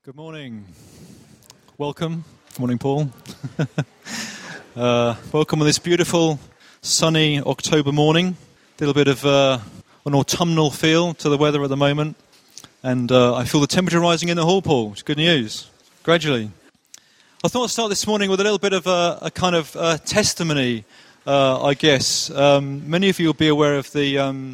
Good morning. Welcome. Good morning, Paul. Welcome on this beautiful, sunny October morning. A little bit of an autumnal feel to the weather at the moment. And I feel the temperature rising in the hall, Paul. It's good news. Gradually. I thought I'd start this morning with a little bit of a kind of testimony, I guess. Many of you will be aware of the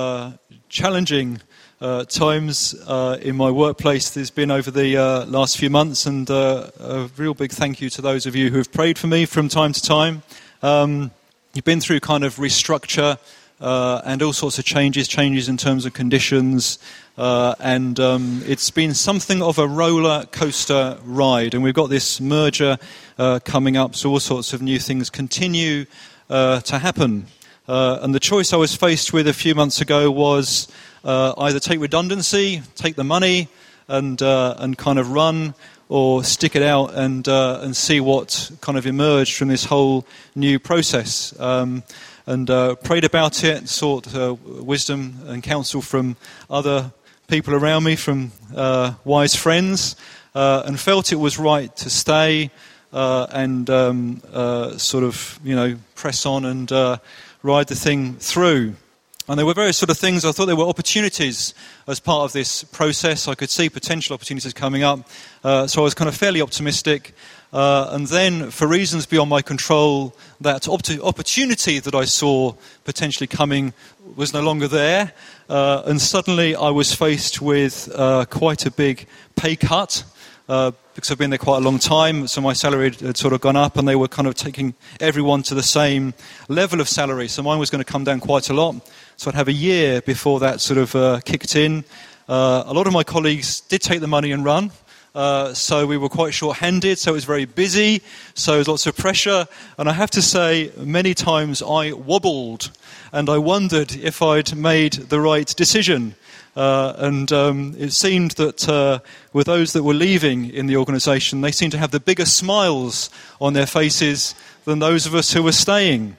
challenging times in my workplace there's been over the last few months, and a real big thank you to those of you who have prayed for me from time to time. You've been through kind of restructure and all sorts of changes in terms of conditions, and it's been something of a roller coaster ride, and we've got this merger coming up, so all sorts of new things continue to happen. And the choice I was faced with a few months ago was either take redundancy, take the money, and kind of run, or stick it out and see what kind of emerged from this whole new process. And prayed about it, sought wisdom and counsel from other people around me, from wise friends, and felt it was right to stay and sort of, press on and ride the thing through. And there were various sort of things. I thought there were opportunities as part of this process. I could see potential opportunities coming up. So I was kind of fairly optimistic. And then, for reasons beyond my control, that opportunity that I saw potentially coming was no longer there. And suddenly I was faced with quite a big pay cut. Because I've been there quite a long time, so my salary had sort of gone up, and they were kind of taking everyone to the same level of salary. So mine was going to come down quite a lot. So I'd have a year before that sort of kicked in. A lot of my colleagues did take the money and run. So we were quite short-handed, so it was very busy, so there was lots of pressure. And I have to say, many times I wobbled, and I wondered if I'd made the right decision. And it seemed that with those that were leaving in the organisation, they seemed to have the bigger smiles on their faces than those of us who were staying.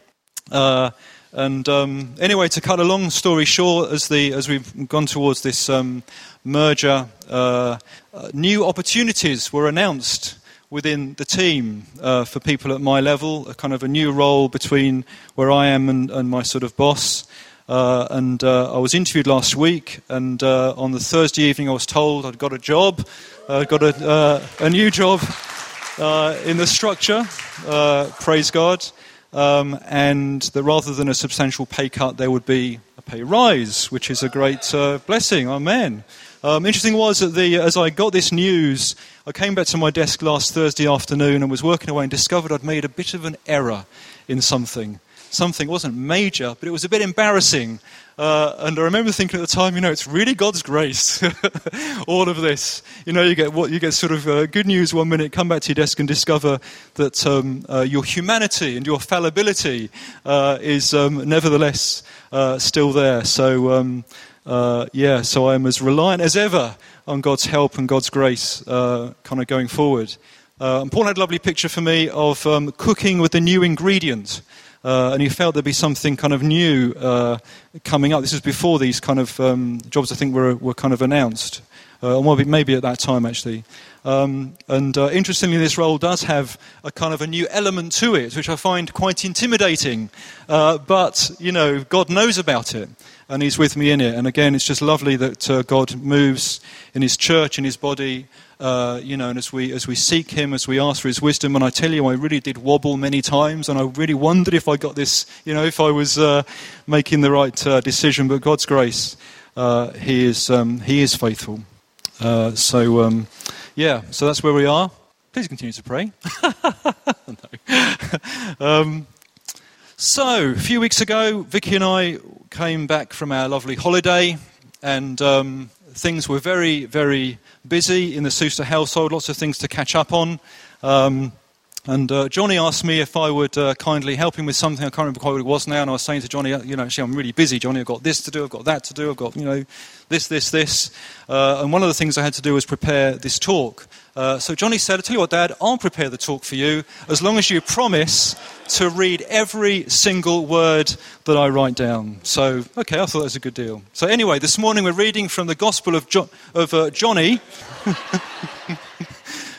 Anyway, to cut a long story short, as we've gone towards this merger, new opportunities were announced within the team for people at my level, a kind of a new role between where I am and my sort of boss. I was interviewed last week, and on the Thursday evening I was told I'd got a job. I'd got a new job in the structure, praise God, and that rather than a substantial pay cut, there would be a pay rise, which is a great blessing. Amen. Interesting was that as I got this news, I came back to my desk last Thursday afternoon and was working away and discovered I'd made a bit of an error in something. Something wasn't major, but it was a bit embarrassing. And I remember thinking at the time, it's really God's grace, all of this. You get sort of good news one minute, come back to your desk and discover that your humanity and your fallibility is nevertheless still there. So, so I am as reliant as ever on God's help and God's grace kind of going forward. And Paul had a lovely picture for me of cooking with a new ingredient. And he felt there'd be something kind of new coming up. This was before these kind of jobs, I think, were kind of announced. Or maybe at that time, actually. Interestingly, this role does have a kind of a new element to it, which I find quite intimidating. But, God knows about it, and he's with me in it. And again, it's just lovely that God moves in his church, in his body, and as we seek him, as we ask for his wisdom. And I tell you, I really did wobble many times, and I really wondered if I got this, if I was making the right decision. But God's grace, he is faithful. So that's where we are. Please continue to pray. So, a few weeks ago, Vicky and I came back from our lovely holiday, and things were very, very busy in the Souster household, lots of things to catch up on. Johnny asked me if I would kindly help him with something. I can't remember quite what it was now, and I was saying to Johnny, actually I'm really busy, Johnny. I've got this to do, I've got that to do, I've got, this. And one of the things I had to do was prepare this talk. So Johnny said, I'll tell you what, Dad, I'll prepare the talk for you as long as you promise to read every single word that I write down. So, okay, I thought that was a good deal. So anyway, this morning we're reading from the Gospel of Johnny.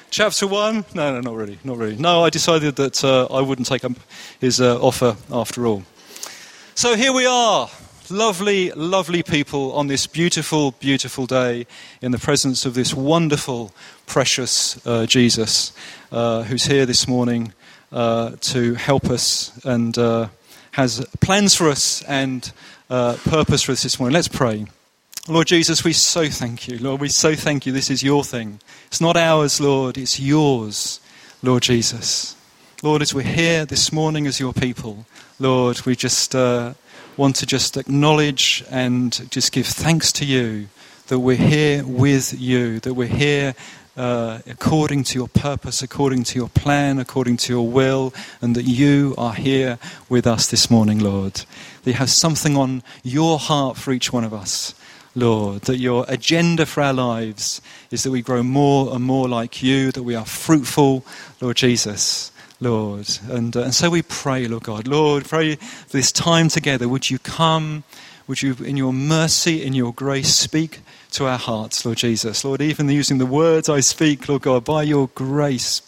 Chapter 1? No, not really. No, I decided that I wouldn't take up his offer after all. So here we are, lovely, lovely people on this beautiful, beautiful day in the presence of this wonderful, precious Jesus who's here this morning to help us and has plans for us and purpose for us this morning. Let's pray. Lord Jesus, we so thank you. Lord, we so thank you. This is your thing. It's not ours, Lord. It's yours, Lord Jesus. Lord, as we're here this morning as your people, Lord, we just want to just acknowledge and just give thanks to you that we're here with you, that we're here according to your purpose, according to your plan, according to your will, and that you are here with us this morning, Lord. That you have something on your heart for each one of us, Lord, that your agenda for our lives is that we grow more and more like you, that we are fruitful, Lord Jesus, Lord. And so we pray, Lord God. Lord, pray for this time together. Would you come, would you in your mercy, in your grace, speak to our hearts, Lord Jesus. Lord, even using the words I speak, Lord God, by your grace,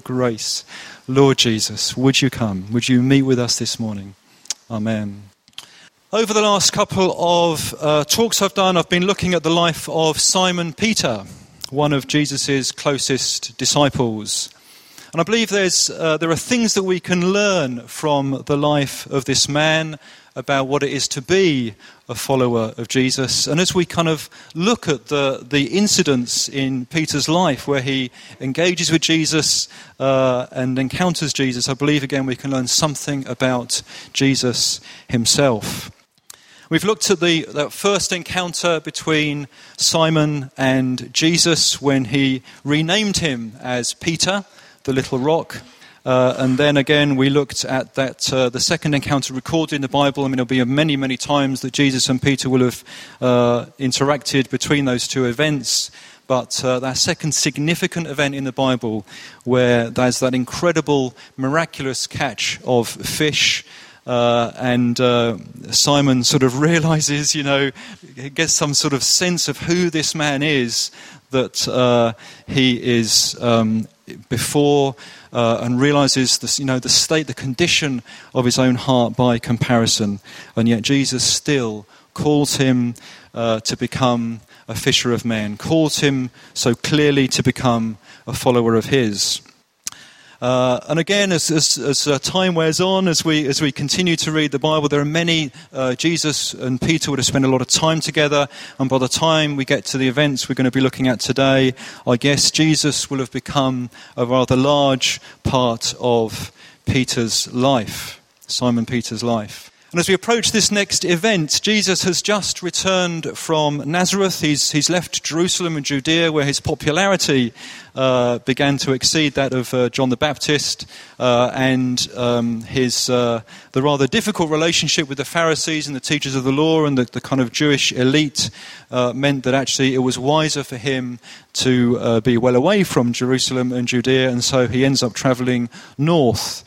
Lord Jesus, would you come? Would you meet with us this morning? Amen. Over the last couple of talks I've done, I've been looking at the life of Simon Peter, one of Jesus' closest disciples. And I believe there are things that we can learn from the life of this man about what it is to be a follower of Jesus. And as we kind of look at the incidents in Peter's life where he engages with Jesus and encounters Jesus, I believe again we can learn something about Jesus himself. We've looked at that first encounter between Simon and Jesus when he renamed him as Peter, the little rock. And then again we looked at that the second encounter recorded in the Bible. I mean, there'll be many, many times that Jesus and Peter will have interacted between those two events. But that second significant event in the Bible where there's that incredible, miraculous catch of fish, and Simon sort of realizes, gets some sort of sense of who this man is that he is before, and realizes the state, the condition of his own heart by comparison. And yet Jesus still calls him to become a fisher of men, calls him so clearly to become a follower of his. And again, as time wears on, as we continue to read the Bible, there are many, Jesus and Peter would have spent a lot of time together, and by the time we get to the events we're going to be looking at today, I guess Jesus will have become a rather large part of Peter's life, Simon Peter's life. And as we approach this next event, Jesus has just returned from Nazareth. He's left Jerusalem and Judea, where his popularity began to exceed that of John the Baptist, and his the rather difficult relationship with the Pharisees and the teachers of the law and the kind of Jewish elite meant that actually it was wiser for him to be well away from Jerusalem and Judea, and so he ends up travelling north.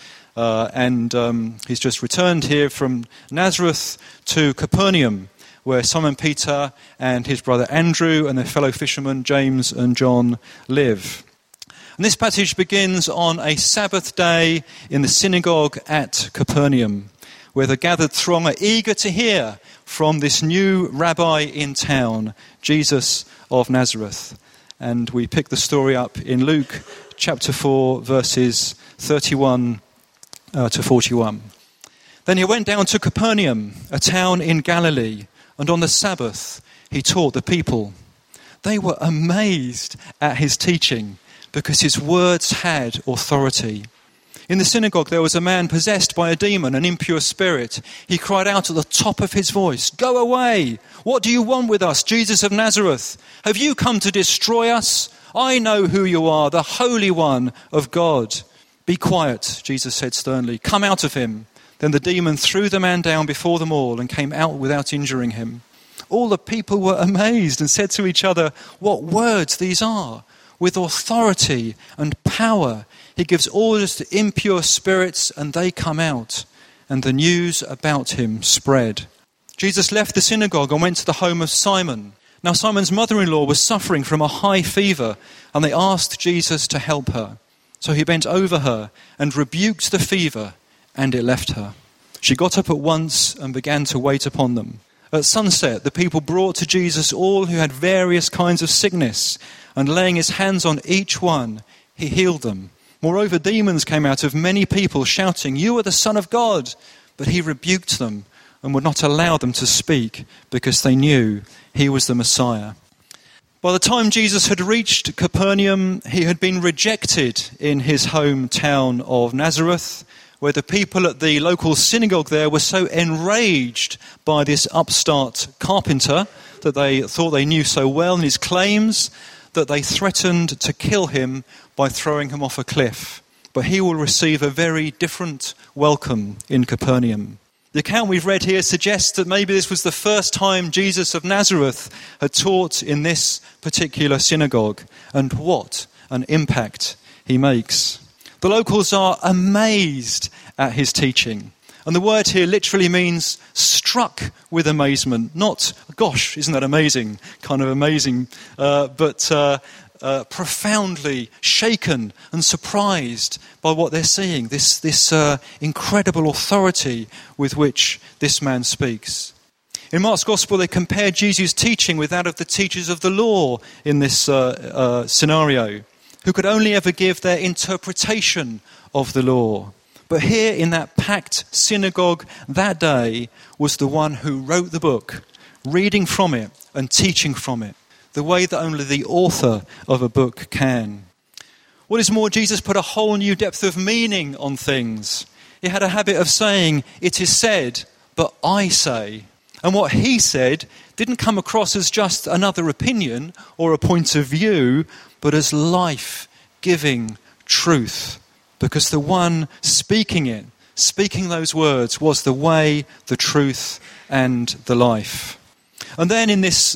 And he's just returned here from Nazareth to Capernaum, where Simon Peter and his brother Andrew and their fellow fishermen James and John live. And this passage begins on a Sabbath day in the synagogue at Capernaum, where the gathered throng are eager to hear from this new rabbi in town, Jesus of Nazareth. And we pick the story up in Luke chapter 4, verses 31 to 41. Then he went down to Capernaum, a town in Galilee, and on the Sabbath he taught the people. They were amazed at his teaching because his words had authority. In the synagogue there was a man possessed by a demon, an impure spirit. He cried out at the top of his voice, "Go away! What do you want with us, Jesus of Nazareth? Have you come to destroy us? I know who you are, the Holy One of God." "Be quiet," Jesus said sternly. "Come out of him." Then the demon threw the man down before them all and came out without injuring him. All the people were amazed and said to each other, "What words these are! With authority and power he gives orders to impure spirits and they come out." And the news about him spread. Jesus left the synagogue and went to the home of Simon. Now Simon's mother-in-law was suffering from a high fever, and they asked Jesus to help her. So he bent over her and rebuked the fever, and it left her. She got up at once and began to wait upon them. At sunset, the people brought to Jesus all who had various kinds of sickness, and laying his hands on each one, he healed them. Moreover, demons came out of many people, shouting, "You are the Son of God!" But he rebuked them and would not allow them to speak, because they knew he was the Messiah. By the time Jesus had reached Capernaum, he had been rejected in his hometown of Nazareth, where the people at the local synagogue there were so enraged by this upstart carpenter that they thought they knew so well and his claims, that they threatened to kill him by throwing him off a cliff. But he will receive a very different welcome in Capernaum. The account we've read here suggests that maybe this was the first time Jesus of Nazareth had taught in this particular synagogue, and what an impact he makes. The locals are amazed at his teaching. And the word here literally means struck with amazement. Not, gosh, isn't that amazing? Kind of amazing. But profoundly shaken and surprised by what they're seeing. This incredible authority with which this man speaks. In Mark's Gospel, they compare Jesus' teaching with that of the teachers of the law in this scenario, who could only ever give their interpretation of the law. But here in that packed synagogue that day was the one who wrote the book, reading from it and teaching from it, the way that only the author of a book can. What is more, Jesus put a whole new depth of meaning on things. He had a habit of saying, "It is said, but I say." And what he said didn't come across as just another opinion or a point of view, but as life-giving truth. Because the one speaking those words, was the way, the truth, and the life. And then in this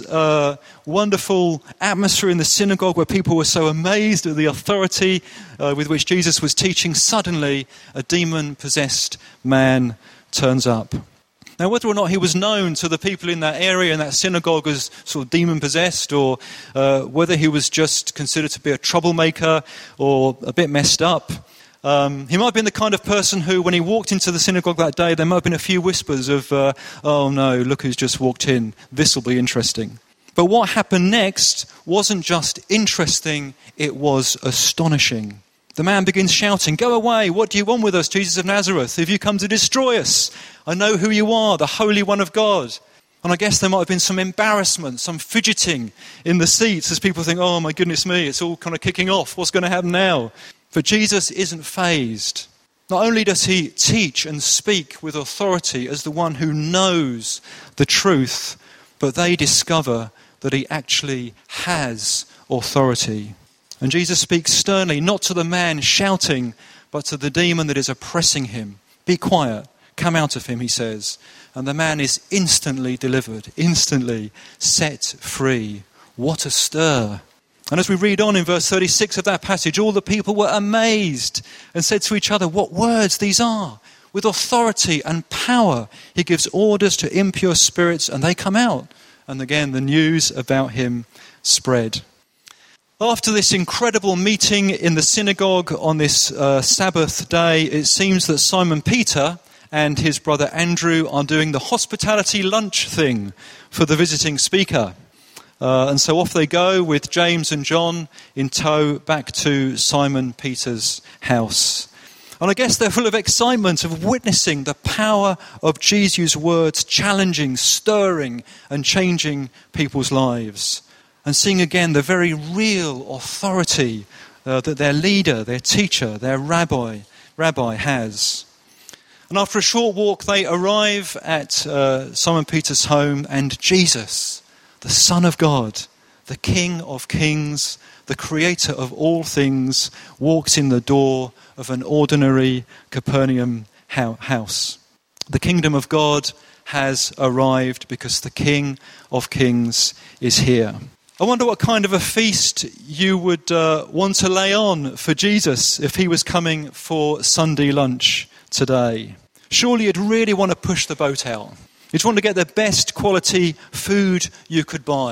wonderful atmosphere in the synagogue where people were so amazed at the authority with which Jesus was teaching, suddenly a demon-possessed man turns up. Now, whether or not he was known to the people in that area, in that synagogue, as sort of demon-possessed, or whether he was just considered to be a troublemaker or a bit messed up, he might have been the kind of person who, when he walked into the synagogue that day, there might have been a few whispers of, "Oh no, look who's just walked in. This will be interesting." But what happened next wasn't just interesting, it was astonishing. The man begins shouting, "Go away, what do you want with us, Jesus of Nazareth? Have you come to destroy us? I know who you are, the Holy One of God." And I guess there might have been some embarrassment, some fidgeting in the seats as people think, "Oh my goodness me, it's all kind of kicking off. What's going to happen now?" But Jesus isn't fazed. Not only does he teach and speak with authority as the one who knows the truth, but they discover that he actually has authority. And Jesus speaks sternly, not to the man shouting, but to the demon that is oppressing him. "Be quiet, come out of him," he says. And the man is instantly delivered, instantly set free. What a stir. And as we read on in verse 36 of that passage, all the people were amazed and said to each other, "What words these are! With authority and power, he gives orders to impure spirits, and they come out." And again, the news about him spread. After this incredible meeting in the synagogue on this Sabbath day, it seems that Simon Peter and his brother Andrew are doing the hospitality lunch thing for the visiting speaker. And so off they go with James and John in tow back to Simon Peter's house. And I guess they're full of excitement of witnessing the power of Jesus' words challenging, stirring, and changing people's lives. And seeing again the very real authority that their leader, their teacher, their rabbi has. And after a short walk, they arrive at Simon Peter's home, and Jesus, the Son of God, the King of Kings, the Creator of all things, walks in the door of an ordinary Capernaum house. The kingdom of God has arrived because the King of Kings is here. I wonder what kind of a feast you would want to lay on for Jesus if he was coming for Sunday lunch today. Surely you'd really want to push the boat out. You'd want to get the best quality food you could buy.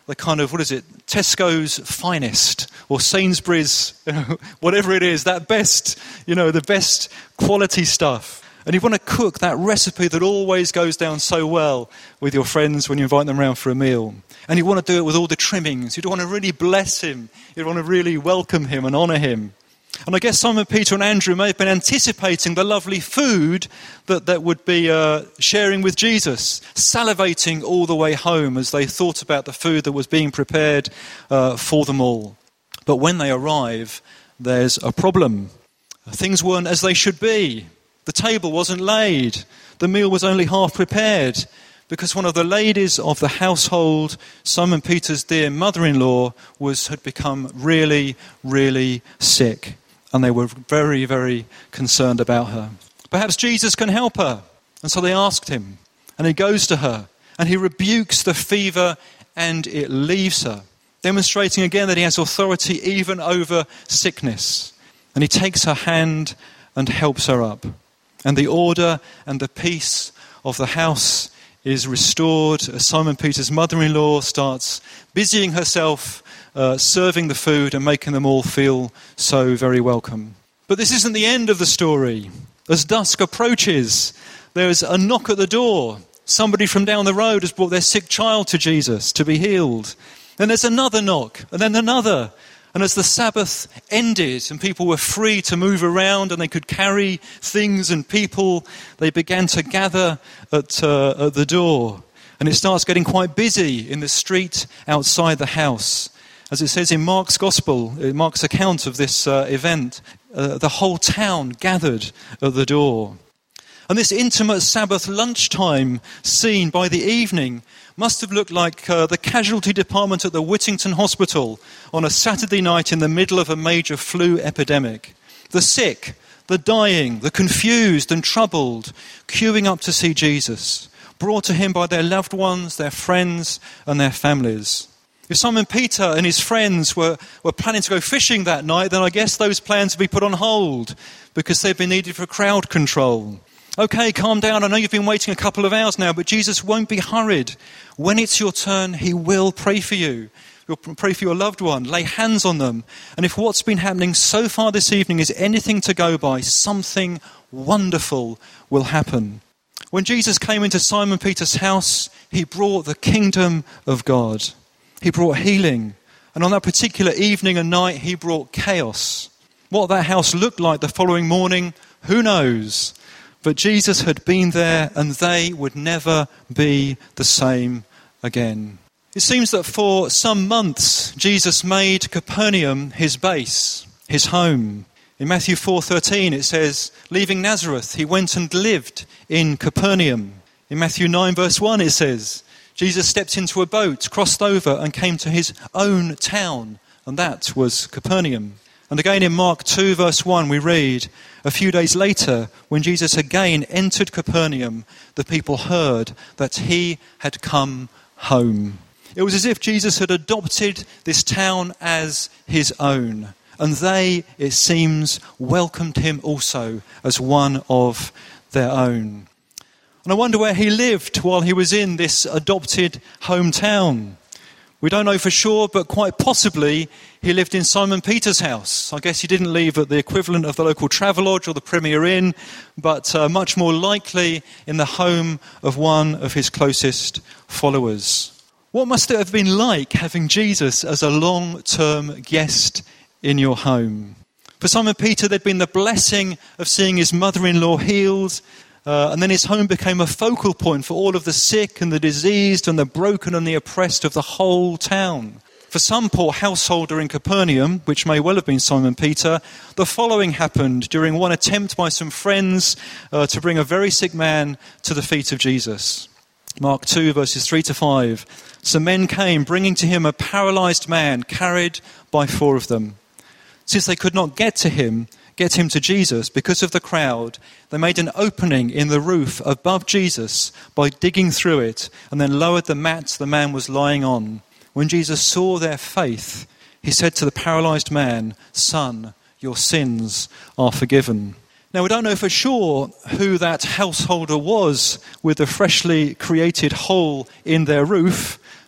the kind of, Tesco's finest or Sainsbury's, whatever it is, that best, the best quality stuff. And you want to cook that recipe that always goes down so well with your friends when you invite them around for a meal. And you want to do it with all the trimmings. You want to really bless him. You want to really welcome him and honour him. And I guess Simon Peter and Andrew may have been anticipating the lovely food that would be sharing with Jesus, salivating all the way home as they thought about the food that was being prepared for them all. But when they arrive, there's a problem. Things weren't as they should be. The table wasn't laid. The meal was only half prepared because one of the ladies of the household, Simon Peter's dear mother-in-law, had become really, really sick. And they were very, very concerned about her. Perhaps Jesus can help her. And so they asked him. And he goes to her. And he rebukes the fever and it leaves her, demonstrating again that he has authority even over sickness. And he takes her hand and helps her up. And the order and the peace of the house is restored as Simon Peter's mother-in-law starts busying herself, serving the food and making them all feel so very welcome. But this isn't the end of the story. As dusk approaches, there's a knock at the door. Somebody from down the road has brought their sick child to Jesus to be healed. And there's another knock, and then another. And as the Sabbath ended and people were free to move around and they could carry things and people, they began to gather at the door. And it starts getting quite busy in the street outside the house. As it says in Mark's Gospel, Mark's account of this event, the whole town gathered at the door. And this intimate Sabbath lunchtime scene by the evening must have looked like the casualty department at the Whittington Hospital on a Saturday night in the middle of a major flu epidemic. The sick, the dying, the confused and troubled, queuing up to see Jesus, brought to him by their loved ones, their friends and their families. If Simon Peter and his friends were planning to go fishing that night, then I guess those plans would be put on hold because they've been needed for crowd control. Okay, calm down. I know you've been waiting a couple of hours now, but Jesus won't be hurried. When it's your turn, he will pray for you. He'll pray for your loved one, lay hands on them. And if what's been happening so far this evening is anything to go by, something wonderful will happen. When Jesus came into Simon Peter's house, he brought the kingdom of God. He brought healing. And on that particular evening and night, he brought chaos. What that house looked like the following morning, who knows? But Jesus had been there and they would never be the same again. It seems that for some months, Jesus made Capernaum his base, his home. In Matthew 4:13 it says, leaving Nazareth, he went and lived in Capernaum. In Matthew 9 verse 1 it says, Jesus stepped into a boat, crossed over and came to his own town, and that was Capernaum. And again in Mark 2 verse 1 we read, a few days later when Jesus again entered Capernaum, the people heard that he had come home. It was as if Jesus had adopted this town as his own. And they, it seems, welcomed him also as one of their own. And I wonder where he lived while he was in this adopted hometown. We don't know for sure, but quite possibly he lived in Simon Peter's house. I guess he didn't live at the equivalent of the local Travelodge or the Premier Inn, but much more likely in the home of one of his closest followers. What must it have been like having Jesus as a long-term guest in your home? For Simon Peter, there'd been the blessing of seeing his mother-in-law healed, and then his home became a focal point for all of the sick and the diseased and the broken and the oppressed of the whole town. For some poor householder in Capernaum, which may well have been Simon Peter, the following happened during one attempt by some friends to bring a very sick man to the feet of Jesus. Mark 2 verses 3 to 5. Some men came bringing to him a paralyzed man carried by 4 of them. Since they could not get him to Jesus because of the crowd, they made an opening in the roof above Jesus by digging through it and then lowered the mat the man was lying on. When Jesus saw their faith, he said to the paralyzed man, "Son, your sins are forgiven." Now, we don't know for sure who that householder was with the freshly created hole in their roof,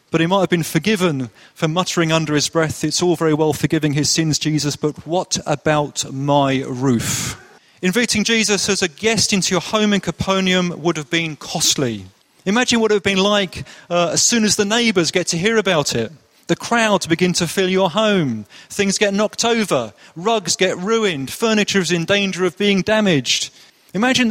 But he might have been forgiven for muttering under his breath, "It's all very well forgiving his sins, Jesus, but what about my roof?" Inviting Jesus as a guest into your home in Capernaum would have been costly. Imagine what it would have been like as soon as the neighbours get to hear about it. The crowds begin to fill your home. Things get knocked over. Rugs get ruined. Furniture is in danger of being damaged. Imagine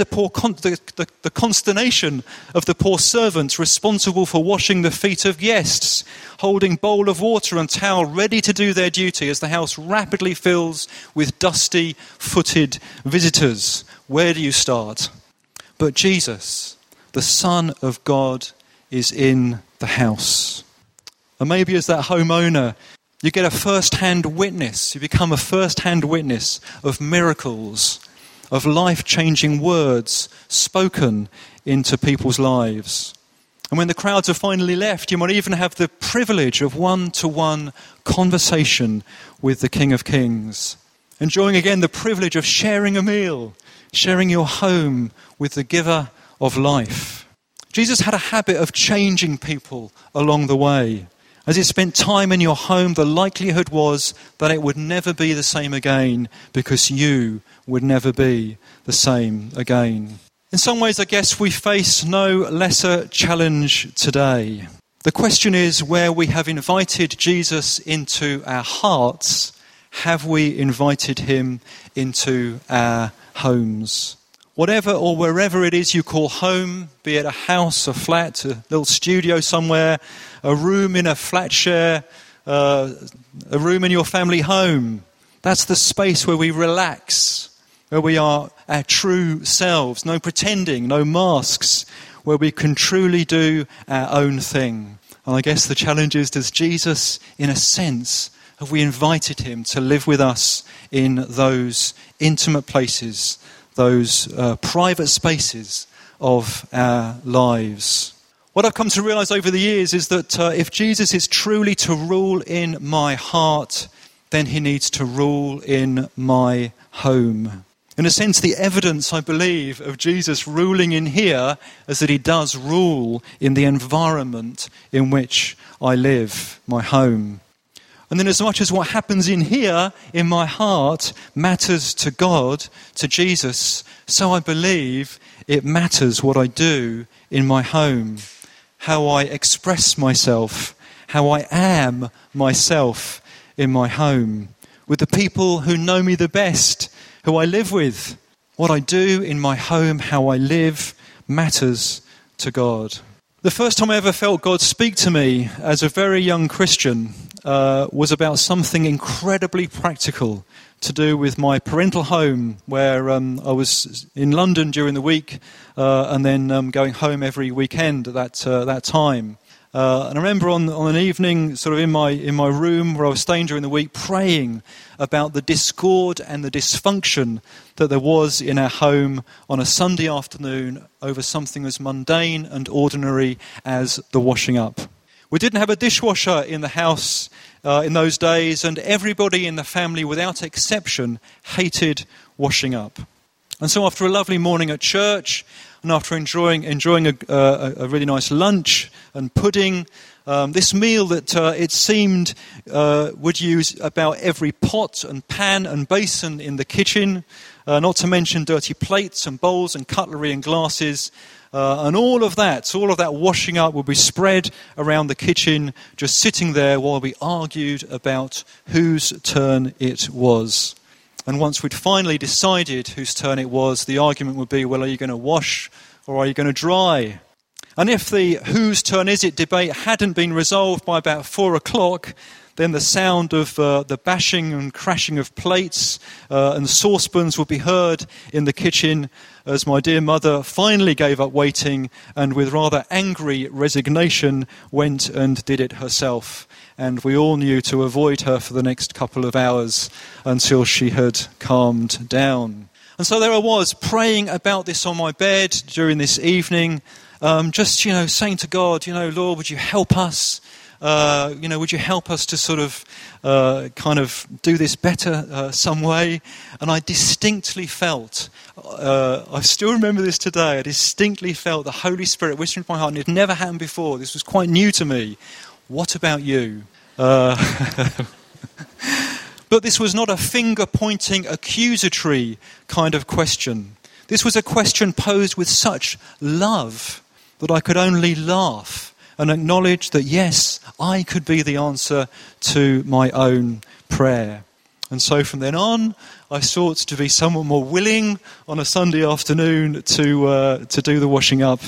the consternation of the poor servants responsible for washing the feet of guests, holding bowl of water and towel ready to do their duty as the house rapidly fills with dusty-footed visitors. Where do you start? But Jesus, the Son of God, is in the house. And maybe as that homeowner, you get a first-hand witness. You become a first-hand witness of miracles, of life-changing words spoken into people's lives. And when the crowds are finally left, you might even have the privilege of one-to-one conversation with the King of Kings. Enjoying again the privilege of sharing a meal, sharing your home with the giver of life. Jesus had a habit of changing people along the way. As he spent time in your home, the likelihood was that it would never be the same again, because you would never be the same again. In some ways, I guess we face no lesser challenge today. The question is, where we have invited Jesus into our hearts, have we invited him into our homes? Whatever or wherever it is you call home, be it a house, a flat, a little studio somewhere, a room in a flat share, a room in your family home, that's the space where we relax, where we are our true selves, no pretending, no masks, where we can truly do our own thing. And I guess the challenge is, does Jesus, in a sense, have we invited him to live with us in those intimate places, those private spaces of our lives? What I've come to realise over the years is that if Jesus is truly to rule in my heart, then he needs to rule in my home. In a sense, the evidence, I believe, of Jesus ruling in here is that he does rule in the environment in which I live, my home. And then as much as what happens in here, in my heart, matters to God, to Jesus, so I believe it matters what I do in my home, how I express myself, how I am myself in my home, with the people who know me the best, who I live with. What I do in my home, how I live, matters to God. The first time I ever felt God speak to me as a very young Christian was about something incredibly practical to do with my parental home, where I was in London during the week and then going home every weekend at that time. And I remember on an evening, sort of in my room where I was staying during the week, praying about the discord and the dysfunction that there was in our home on a Sunday afternoon over something as mundane and ordinary as the washing up. We didn't have a dishwasher in the house in those days, and everybody in the family, without exception, hated washing up. And so after a lovely morning at church, and after enjoying a really nice lunch and pudding, this meal that it seemed would use about every pot and pan and basin in the kitchen, not to mention dirty plates and bowls and cutlery and glasses, and all of that washing up would be spread around the kitchen, just sitting there while we argued about whose turn it was. And once we'd finally decided whose turn it was, the argument would be, well, are you going to wash or are you going to dry? And if the whose turn is it debate hadn't been resolved by about 4 o'clock, then the sound of the bashing and crashing of plates and saucepans would be heard in the kitchen as my dear mother finally gave up waiting and with rather angry resignation went and did it herself. And we all knew to avoid her for the next couple of hours until she had calmed down. And so there I was, praying about this on my bed during this evening, just, saying to God, Lord, would you help us? Would you help us to sort of kind of do this better some way? And I distinctly felt, I still remember this today, I distinctly felt the Holy Spirit whispering to my heart, and it had never happened before, this was quite new to me, what about you? But this was not a finger-pointing, accusatory kind of question. This was a question posed with such love that I could only laugh and acknowledge that, yes, I could be the answer to my own prayer. And so from then on, I sought to be somewhat more willing on a Sunday afternoon to do the washing up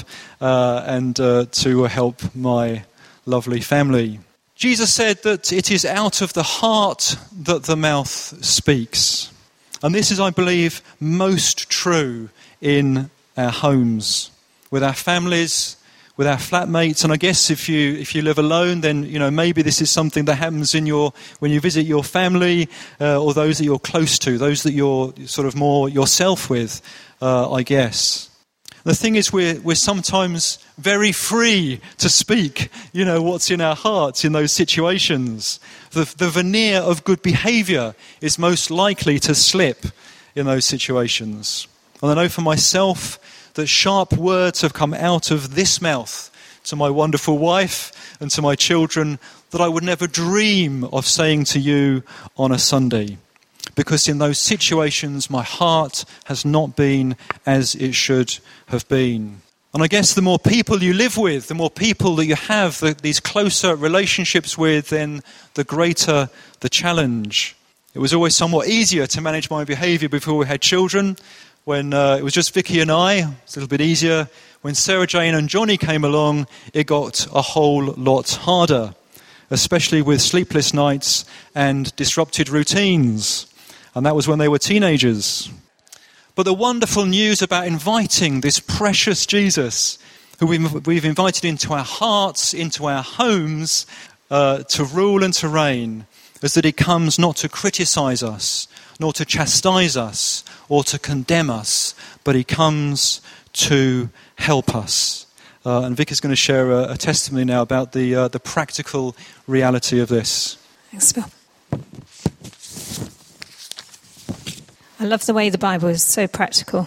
and to help my lovely family. Jesus said that it is out of the heart that the mouth speaks. And this is, I believe, most true in our homes, with our families, with our flatmates. And I guess if you live alone, then maybe this is something that happens when you visit your family or those that you're close to, those that you're sort of more yourself with, I guess. The thing is, we're sometimes very free to speak, what's in our hearts in those situations. The veneer of good behaviour is most likely to slip in those situations. And I know for myself that sharp words have come out of this mouth to my wonderful wife and to my children that I would never dream of saying to you on a Sunday. Because in those situations, my heart has not been as it should have been. And I guess the more people you live with, the more people that you have these closer relationships with, then the greater the challenge. It was always somewhat easier to manage my behaviour before we had children. When it was just Vicky and I, it's a little bit easier. When Sarah Jane and Johnny came along, it got a whole lot harder, especially with sleepless nights and disrupted routines. And that was when they were teenagers. But the wonderful news about inviting this precious Jesus, who we've invited into our hearts, into our homes, to rule and to reign, is that he comes not to criticize us, nor to chastise us, or to condemn us, but he comes to help us. And Vic is going to share a testimony now about the practical reality of this. Thanks, Bill. I love the way the Bible is so practical.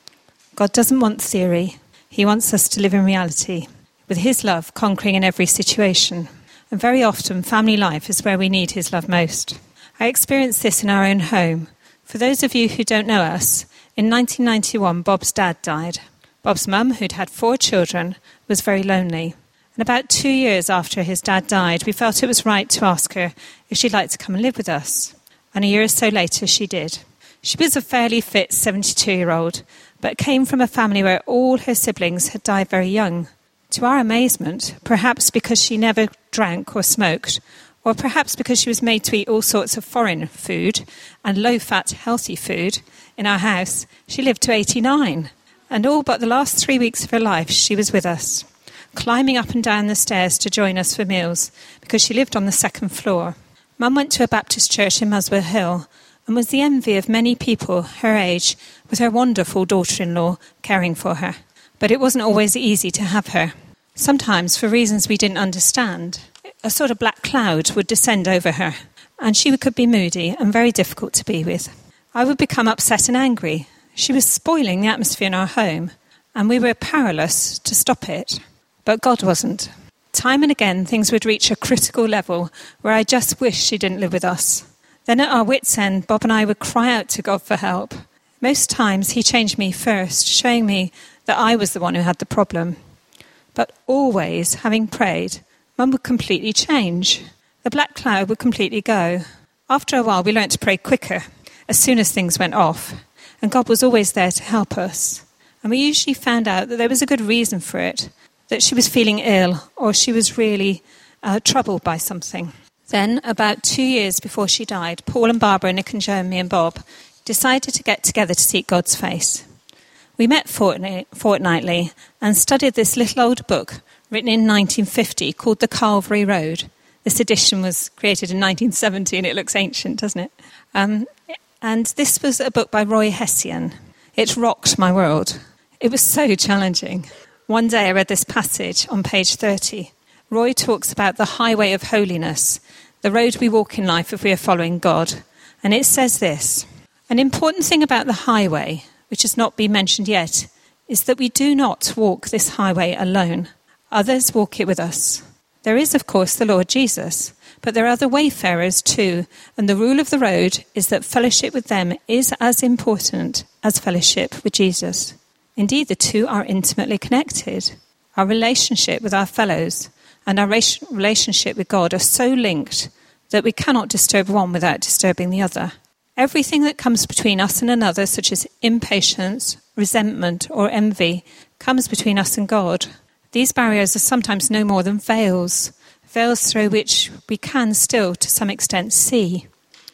God doesn't want theory. He wants us to live in reality, with his love conquering in every situation. And very often, family life is where we need his love most. I experienced this in our own home. For those of you who don't know us, in 1991, Bob's dad died. Bob's mum, who'd had 4 children, was very lonely. And about 2 years after his dad died, we felt it was right to ask her if she'd like to come and live with us. And a year or so later, she did. She was a fairly fit 72-year-old, but came from a family where all her siblings had died very young. To our amazement, perhaps because she never drank or smoked, or perhaps because she was made to eat all sorts of foreign food and low-fat, healthy food in our house, she lived to 89. And all but the last 3 weeks of her life, she was with us, climbing up and down the stairs to join us for meals, because she lived on the 2nd floor. Mum went to a Baptist church in Muswell Hill, and was the envy of many people her age, with her wonderful daughter-in-law caring for her. But it wasn't always easy to have her. Sometimes, for reasons we didn't understand, a sort of black cloud would descend over her, and she could be moody and very difficult to be with. I would become upset and angry. She was spoiling the atmosphere in our home, and we were powerless to stop it. But God wasn't. Time and again, things would reach a critical level where I just wished she didn't live with us. Then at our wits' end, Bob and I would cry out to God for help. Most times he changed me first, showing me that I was the one who had the problem. But always, having prayed, Mum would completely change. The black cloud would completely go. After a while, we learnt to pray quicker, as soon as things went off. And God was always there to help us. And we usually found out that there was a good reason for it, that she was feeling ill, or she was really troubled by something. Then, about 2 years before she died, Paul and Barbara, Nick and Joe and me and Bob decided to get together to seek God's face. We met fortnightly and studied this little old book written in 1950 called The Calvary Road. This edition was created in 1970 and it looks ancient, doesn't it? And this was a book by Roy Hession. It rocked my world. It was so challenging. One day I read this passage on page 30. Roy talks about the highway of holiness, the road we walk in life if we are following God. And it says this: an important thing about the highway, which has not been mentioned yet, is that we do not walk this highway alone. Others walk it with us. There is, of course, the Lord Jesus, but there are other wayfarers too, and the rule of the road is that fellowship with them is as important as fellowship with Jesus. Indeed, the two are intimately connected. Our relationship with our fellows and our relationship with God are so linked that we cannot disturb one without disturbing the other. Everything that comes between us and another, such as impatience, resentment, or envy, comes between us and God. These barriers are sometimes no more than veils through which we can still, to some extent, see.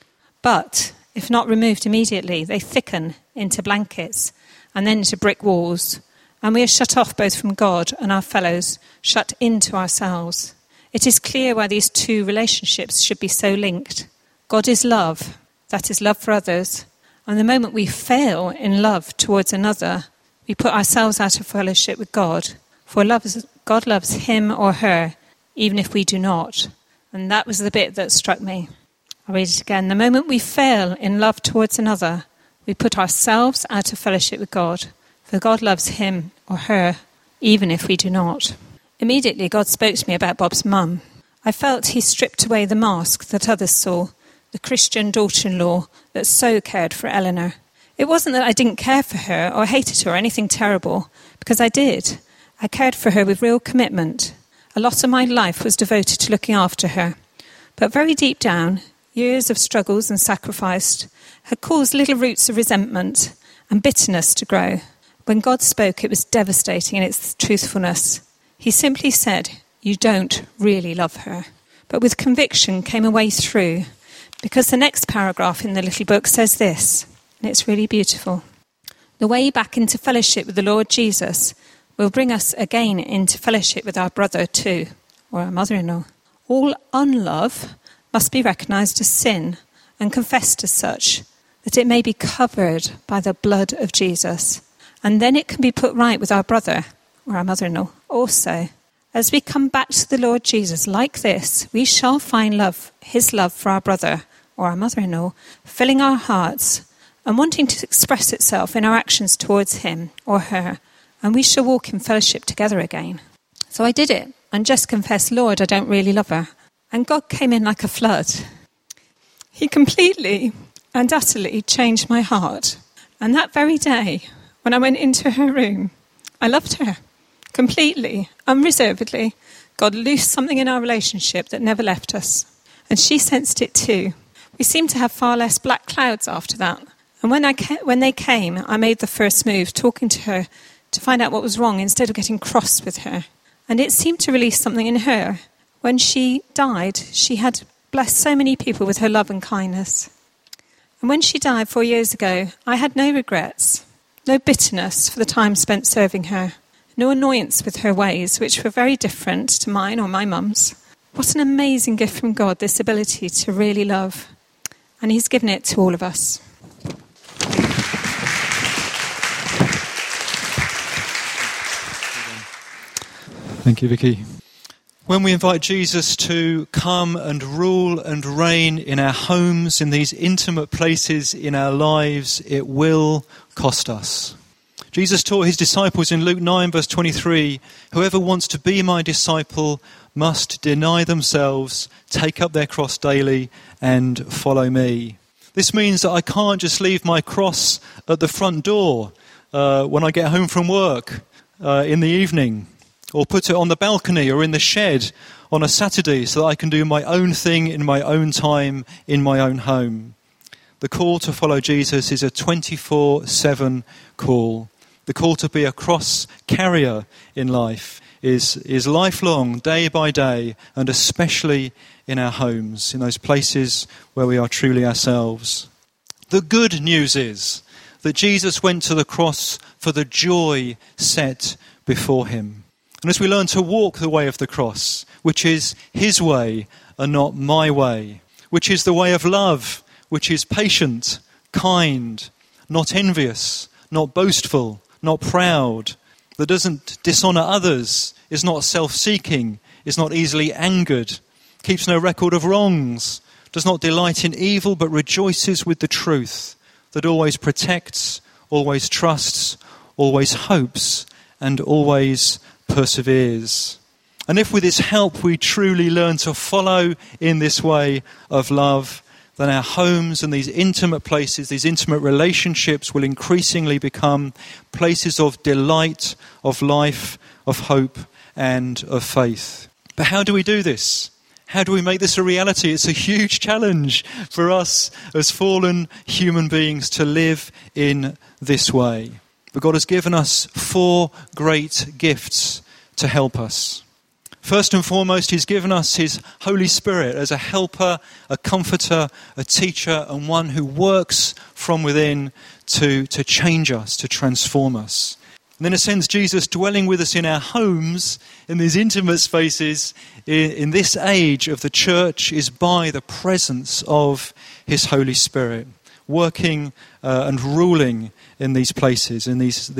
But, if not removed immediately, they thicken into blankets and then into brick walls, and we are shut off both from God and our fellows, shut into ourselves. It is clear why these two relationships should be so linked. God is love, that is love for others, and the moment we fail in love towards another, we put ourselves out of fellowship with God, for God loves him or her, even if we do not. And that was the bit that struck me. I'll read it again. The moment we fail in love towards another, we put ourselves out of fellowship with God, for God loves him or her, even if we do not. Immediately, God spoke to me about Bob's mum. I felt he stripped away the mask that others saw, the Christian daughter-in-law that so cared for Eleanor. It wasn't that I didn't care for her or hated her or anything terrible, because I did. I cared for her with real commitment. A lot of my life was devoted to looking after her. But very deep down, years of struggles and sacrifice had caused little roots of resentment and bitterness to grow. When God spoke, it was devastating in its truthfulness. He simply said, "You don't really love her." But with conviction came a way through, because the next paragraph in the little book says this, and it's really beautiful. The way back into fellowship with the Lord Jesus will bring us again into fellowship with our brother too, or our mother-in-law. All unlove must be recognised as sin and confessed as such, that it may be covered by the blood of Jesus. And then it can be put right with our brother, or our mother-in-law, also. As we come back to the Lord Jesus like this, we shall find love, his love for our brother, or our mother-in-law, filling our hearts and wanting to express itself in our actions towards him or her, and we shall walk in fellowship together again. So I did it and just confessed, "Lord, I don't really love her." And God came in like a flood. He completely and utterly changed my heart. And that very day, when I went into her room, I loved her completely, unreservedly. God loosed something in our relationship that never left us. And she sensed it too. We seemed to have far less black clouds after that. And when they came, I made the first move, talking to her to find out what was wrong instead of getting cross with her. And it seemed to release something in her. When she died, she had blessed so many people with her love and kindness. And when she died 4 years ago, I had no regrets, no bitterness for the time spent serving her, no annoyance with her ways, which were very different to mine or my mum's. What an amazing gift from God, this ability to really love. And he's given it to all of us. Thank you, Vicky. When we invite Jesus to come and rule and reign in our homes, in these intimate places in our lives, it will cost us. Jesus taught his disciples in Luke 9, verse 23, "Whoever wants to be my disciple must deny themselves, take up their cross daily, and follow me." This means that I can't just leave my cross at the front door when I get home from work in the evening, or put it on the balcony or in the shed on a Saturday so that I can do my own thing in my own time, in my own home. The call to follow Jesus is a 24/7 call. The call to be a cross carrier in life is lifelong, day by day, and especially in our homes, in those places where we are truly ourselves. The good news is that Jesus went to the cross for the joy set before him. And as we learn to walk the way of the cross, which is his way and not my way, which is the way of love, which is patient, kind, not envious, not boastful, not proud, that doesn't dishonour others, is not self-seeking, is not easily angered, keeps no record of wrongs, does not delight in evil but rejoices with the truth, that always protects, always trusts, always hopes, and always perseveres. And if with his help we truly learn to follow in this way of love, then our homes and these intimate places, these intimate relationships will increasingly become places of delight, of life, of hope and of faith. But how do we do this? How do we make this a reality? It's a huge challenge for us as fallen human beings to live in this way. But God has given us 4 great gifts to help us. First and foremost, he's given us his Holy Spirit as a helper, a comforter, a teacher, and one who works from within to change us, to transform us. And then, in a sense, Jesus dwelling with us in our homes, in these intimate spaces, in this age of the church, is by the presence of his Holy Spirit, working and ruling in these places, in these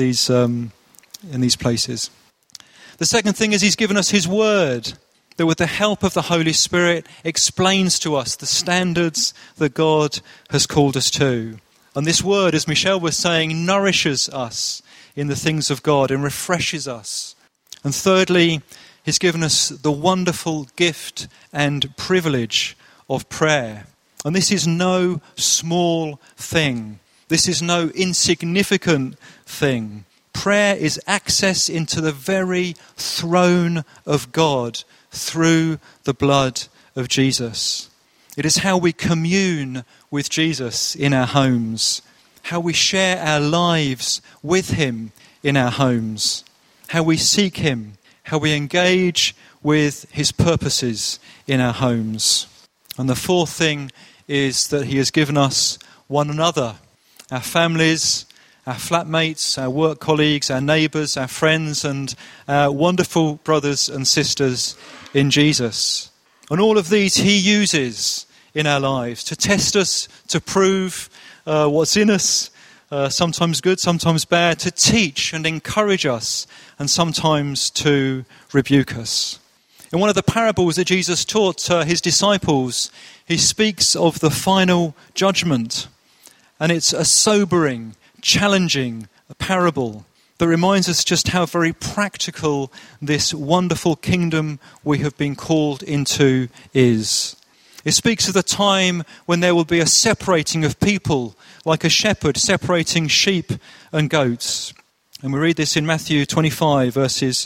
places. The second thing is he's given us his word, that with the help of the Holy Spirit explains to us the standards that God has called us to. And this word, as Michelle was saying, nourishes us in the things of God and refreshes us. And thirdly, he's given us the wonderful gift and privilege of prayer. And this is no small thing. This is no insignificant thing. Prayer is access into the very throne of God through the blood of Jesus. It is how we commune with Jesus in our homes, how we share our lives with him in our homes, how we seek him, how we engage with his purposes in our homes. And the fourth thing is that he has given us one another, our families, our flatmates, our work colleagues, our neighbours, our friends, and our wonderful brothers and sisters in Jesus. And all of these he uses in our lives to test us, to prove what's in us, sometimes good, sometimes bad, to teach and encourage us, and sometimes to rebuke us. In one of the parables that Jesus taught his disciples, he speaks of the final judgment. And it's a sobering, challenging parable that reminds us just how very practical this wonderful kingdom we have been called into is. It speaks of the time when there will be a separating of people, like a shepherd separating sheep and goats. And we read this in Matthew 25, verses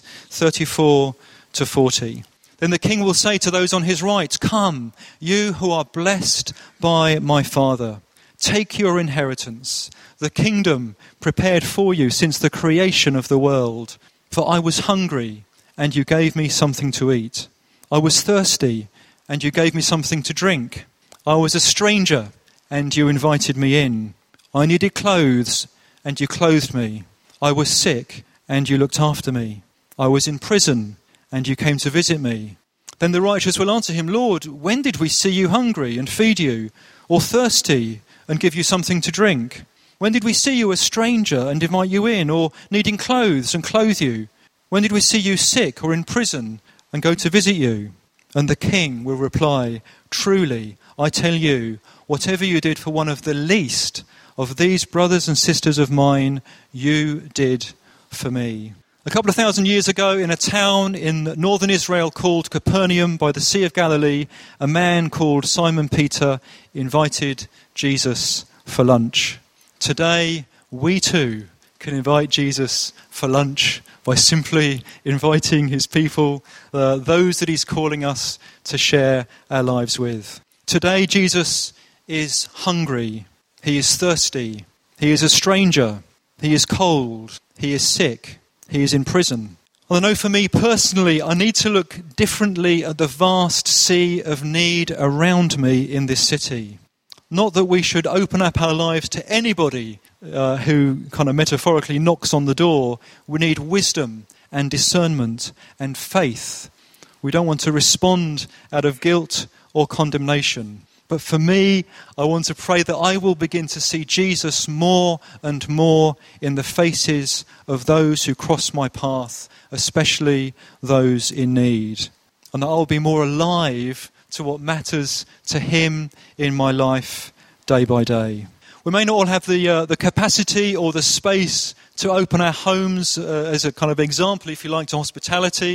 34 to 40. Then the king will say to those on his right, "Come, you who are blessed by my Father. Take your inheritance, the kingdom prepared for you since the creation of the world. For I was hungry, and you gave me something to eat. I was thirsty, and you gave me something to drink. I was a stranger, and you invited me in. I needed clothes, and you clothed me. I was sick, and you looked after me. I was in prison, and you came to visit me." Then the righteous will answer him, "Lord, when did we see you hungry and feed you, or thirsty and give you something to drink? When did we see you a stranger and invite you in, or needing clothes and clothe you? When did we see you sick or in prison and go to visit you?" And the king will reply, "Truly, I tell you, whatever you did for one of the least of these brothers and sisters of mine, you did for me." A couple of thousand years ago, in a town in northern Israel called Capernaum by the Sea of Galilee, a man called Simon Peter invited Jesus for lunch. Today, we too can invite Jesus for lunch by simply inviting his people, those that he's calling us to share our lives with. Today, Jesus is hungry. He is thirsty. He is a stranger. He is cold. He is sick. He is in prison. I know for me personally, I need to look differently at the vast sea of need around me in this city. Not that we should open up our lives to anybody who kind of metaphorically knocks on the door. We need wisdom and discernment and faith. We don't want to respond out of guilt or condemnation. But for me, I want to pray that I will begin to see Jesus more and more in the faces of those who cross my path, especially those in need. And that I'll be more alive to what matters to him in my life day by day. We may not all have the capacity or the space to open our homes as a kind of example, if you like, to hospitality.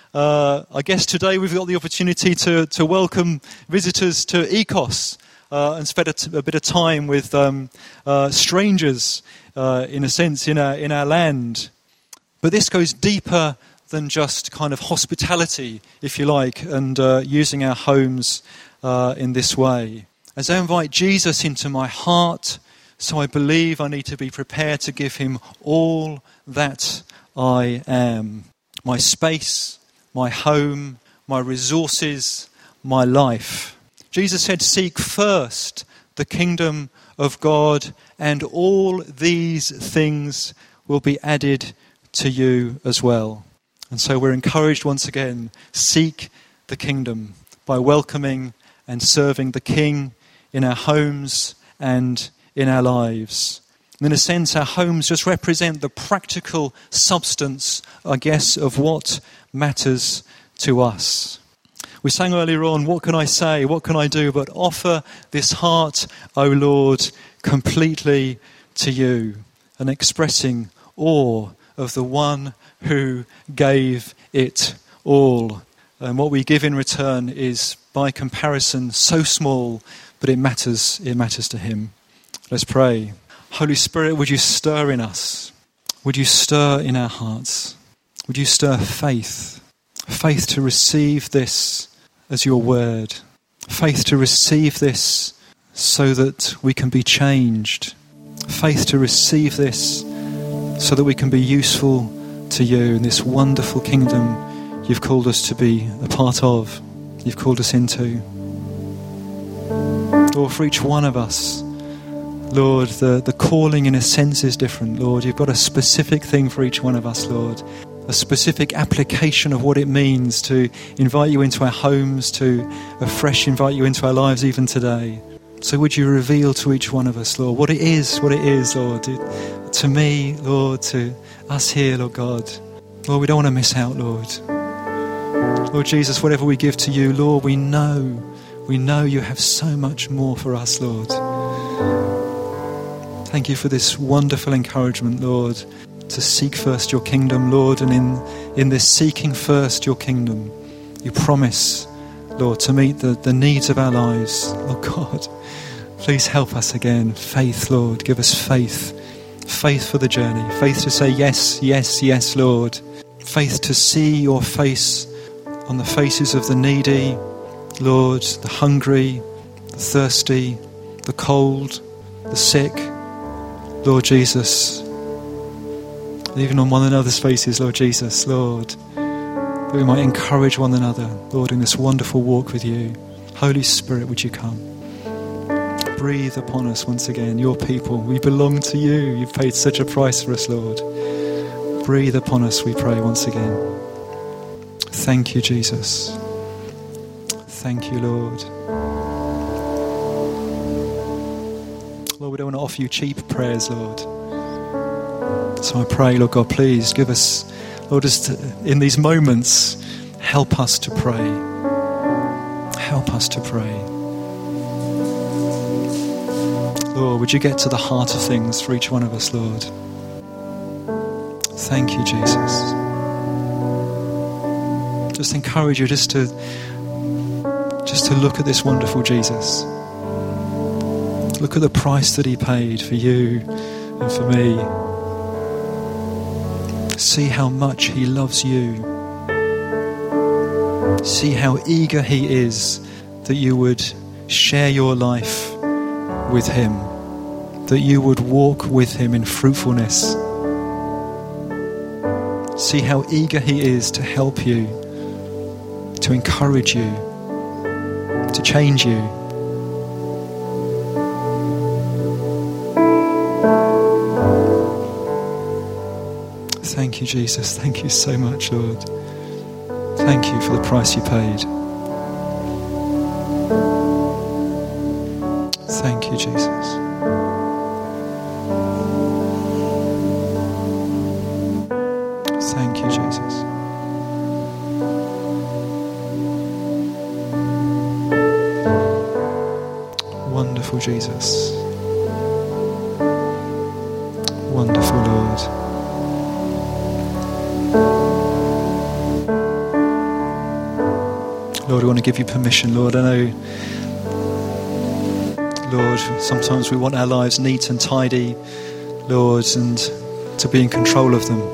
I guess today we've got the opportunity to welcome visitors to ECOS and spend a bit of time with strangers, in a sense, in our land. But this goes deeper than just kind of hospitality, if you like, and using our homes in this way. As I invite Jesus into my heart, so I believe I need to be prepared to give him all that I am. My space, my home, my resources, my life. Jesus said, seek first the kingdom of God, and all these things will be added to you as well. And so we're encouraged once again, seek the kingdom by welcoming and serving the King in our homes and in our lives. In a sense, our homes just represent the practical substance, I guess, of what matters to us. We sang earlier on, what can I say, what can I do, but offer this heart, O Lord, completely to you, and expressing awe of the one who gave it all. And what we give in return is, by comparison, so small, but it matters to him. Let's pray. Holy Spirit, would you stir in us? Would you stir in our hearts? Would you stir faith? Faith to receive this as your word. Faith to receive this so that we can be changed. Faith to receive this so that we can be useful to you in this wonderful kingdom you've called us to be a part of, you've called us into. Lord, for each one of us, Lord, the calling in a sense is different, Lord. You've got a specific thing for each one of us, Lord. A specific application of what it means to invite you into our homes, to afresh invite you into our lives even today. So would you reveal to each one of us, Lord, what it is, Lord, to me, Lord, to us here, Lord God. Lord, we don't want to miss out, Lord. Lord Jesus, whatever we give to you, Lord, we know you have so much more for us, Lord. Thank you for this wonderful encouragement, Lord, to seek first your kingdom, Lord, and in this seeking first your kingdom, you promise, Lord, to meet the needs of our lives. Lord God, please help us again. Faith, Lord, give us faith. Faith for the journey. Faith to say yes, yes, yes, Lord. Faith to see your face on the faces of the needy, Lord, the hungry, the thirsty, the cold, the sick, Lord Jesus. Even on one another's faces, Lord Jesus, Lord, that we might encourage one another, Lord, in this wonderful walk with you. Holy Spirit, would you come? Breathe upon us once again, your people. We belong to you. You've paid such a price for us, Lord. Breathe upon us, we pray once again. Thank you, Jesus. Thank you, Lord. Lord, we don't want to offer you cheap prayers, Lord. So I pray, Lord God, please give us, Lord, just in these moments, help us to pray. Help us to pray. Lord, would you get to the heart of things for each one of us, Lord? Thank you, Jesus. Just encourage you just to look at this wonderful Jesus. Look at the price that he paid for you and for me. See how much he loves you. See how eager he is that you would share your life with him, that you would walk with him in fruitfulness. See how eager he is to help you, to encourage you, to change you. Thank you, Jesus. Thank you so much, Lord. Thank you for the price you paid. Thank you, Jesus. Thank you, Jesus. Wonderful Jesus. Wonderful Lord. we want to give you permission, Lord. I know, Lord, sometimes we want our lives neat and tidy, Lord, and to be in control of them.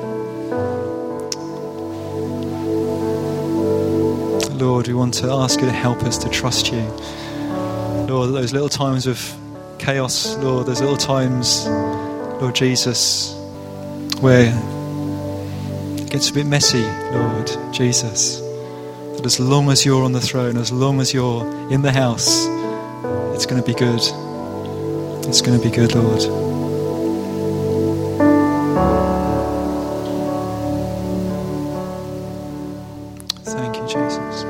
Lord, we want to ask you to help us to trust you. Lord, those little times of chaos, Lord, those little times, Lord Jesus, where it gets a bit messy, Lord Jesus, that as long as you're on the throne, as long as you're in the house, it's going to be good. It's going to be good, Lord. Thank you, Jesus.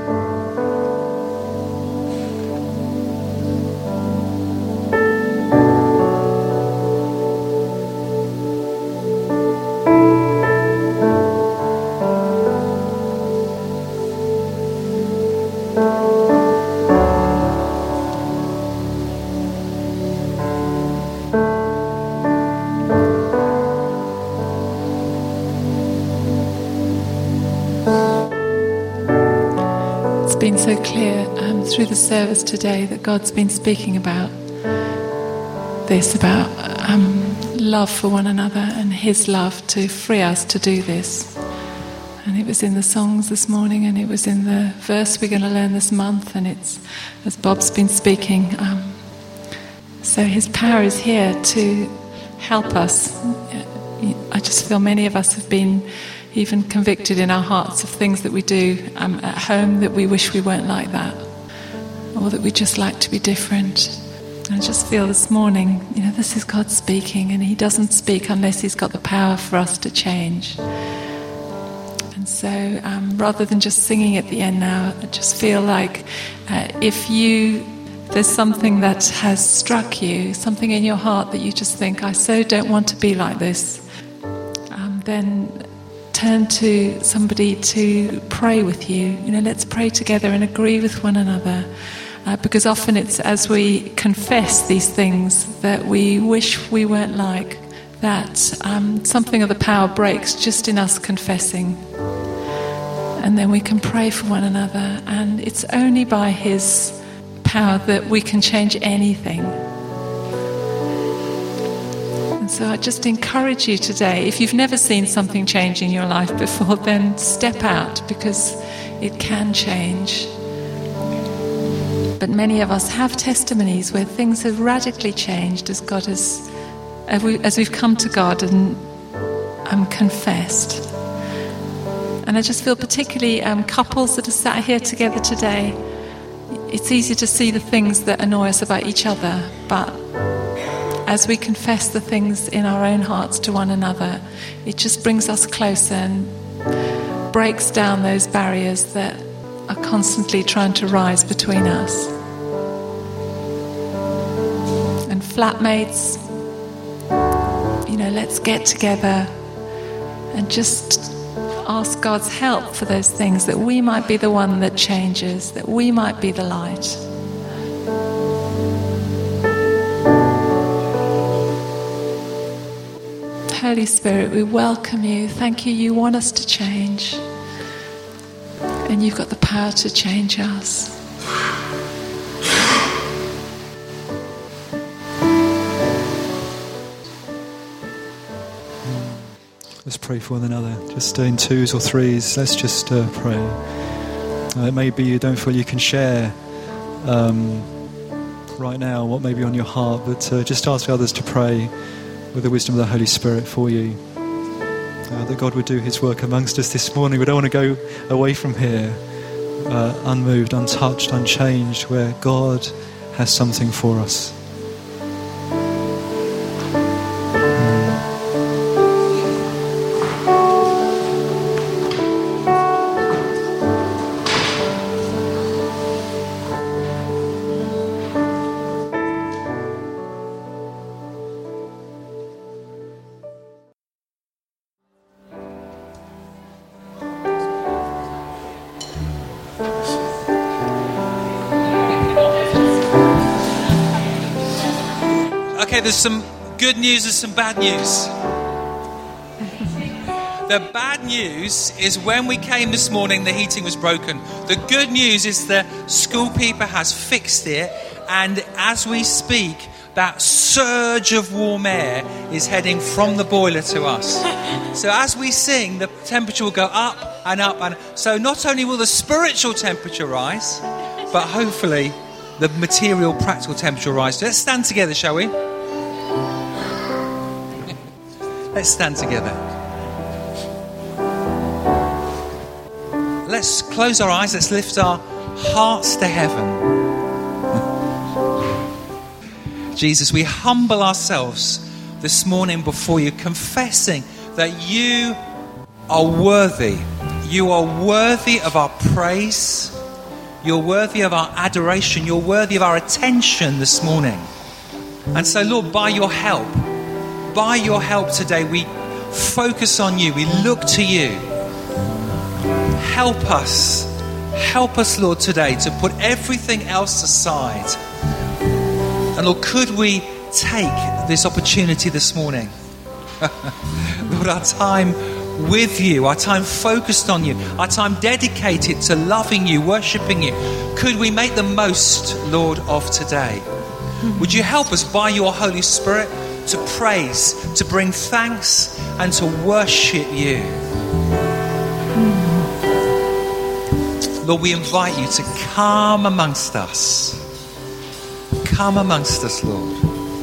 Been so clear through the service today that God's been speaking about this, about love for one another and his love to free us to do this. And it was in the songs this morning, and it was in the verse we're going to learn this month, and it's as Bob's been speaking. So his power is here to help us. I just feel many of us have been even convicted in our hearts of things that we do at home that we wish we weren't like that, or that we just like to be different. And I just feel this morning, this is God speaking, and he doesn't speak unless he's got the power for us to change. And so rather than just singing at the end now, I just feel like if there's something that has struck you, something in your heart that you just think, I so don't want to be like this, then turn to somebody to pray with you. Let's pray together and agree with one another. Because often it's as we confess these things that we wish we weren't like, that something of the power breaks just in us confessing. And then we can pray for one another. And it's only by his power that we can change anything. And so I just encourage you today, if you've never seen something change in your life before, then step out, because it can change. But many of us have testimonies where things have radically changed as we've come to God and confessed. And I just feel particularly couples that are sat here together today, it's easy to see the things that annoy us about each other, but as we confess the things in our own hearts to one another, it just brings us closer and breaks down those barriers that are constantly trying to rise between us. And flatmates, let's get together and just ask God's help for those things, that we might be the one that changes, that we might be the light. Holy Spirit, we welcome you. Thank you. You want us to change. And you've got the power to change us. Let's pray for one another. Just in twos or threes, let's just pray. It may be you don't feel you can share right now what may be on your heart, but just ask others to pray with the wisdom of the Holy Spirit for you. That God would do his work amongst us this morning. We don't want to go away from here unmoved, untouched, unchanged, where God has something for us. Okay, there's some good news and some bad news. The bad news is when we came this morning, the heating was broken. The good news is the school people has fixed it, and as we speak, that surge of warm air is heading from the boiler to us. So as we sing, the temperature will go up and up, and so not only will the spiritual temperature rise, but hopefully the material, practical temperature will rise. So let's stand together, shall we? Let's stand together. Let's close our eyes. Let's lift our hearts to heaven. Jesus, we humble ourselves this morning before you, confessing that you are worthy. You are worthy of our praise. You're worthy of our adoration. You're worthy of our attention this morning. And so, Lord, by your help today, we focus on you. We look to you. Help us, Lord, today to put everything else aside. And Lord, could we take this opportunity this morning? Lord, our time with you, our time focused on you, our time dedicated to loving you, worshipping you. Could we make the most, Lord, of today? Would you help us by your Holy Spirit to praise, to bring thanks, and to worship you? Lord, we invite you to come amongst us. Come amongst us, Lord.